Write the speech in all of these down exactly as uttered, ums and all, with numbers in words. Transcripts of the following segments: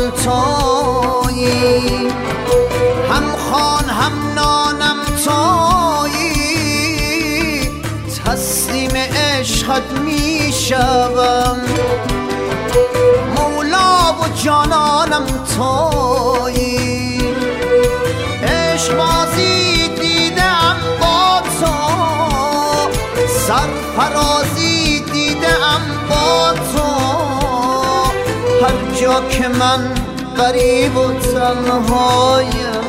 تویی، هم خان هم نانم تویی، تسلیم عشقت میشوم. مولا و جانانم تویی، عشق بازی دیدم با تو، سرفرازی دیدم با تو. هر جا که من غریب و تنهایم،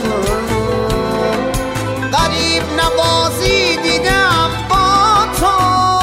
غریب نوازی دیدم با تو.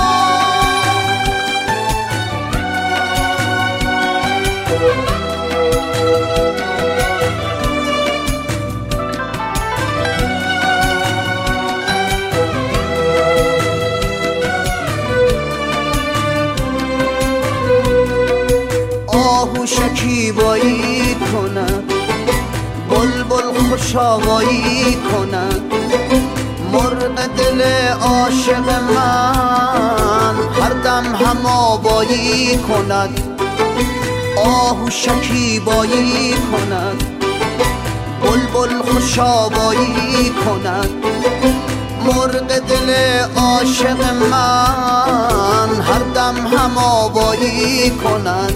آهو شکیبایی کند، بلبل خوشاوایی کند، مرغ دل عاشق من هر دم هم آوایی کند. آهو شکیبایی کند، بلبل خوشاوایی کند، مرغ دل عاشق من هر دم هم آوایی کند.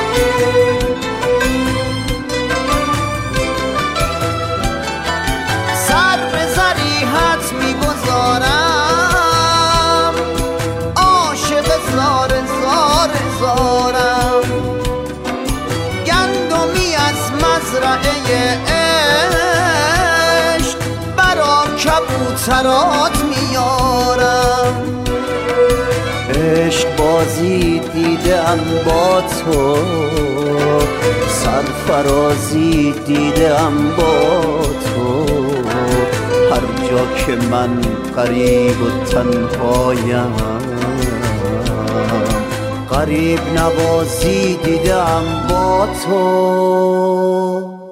سر به ضریحت میگذارم، عاشق زار زار زارم، گندمی از مزرعه عشق برا کبوترات میارم. عشق بازی دیدم با تو، سرفرازی دیدم با تو. هر جا که من غریب و تنهایم، غریب نوازی دیدم با تو.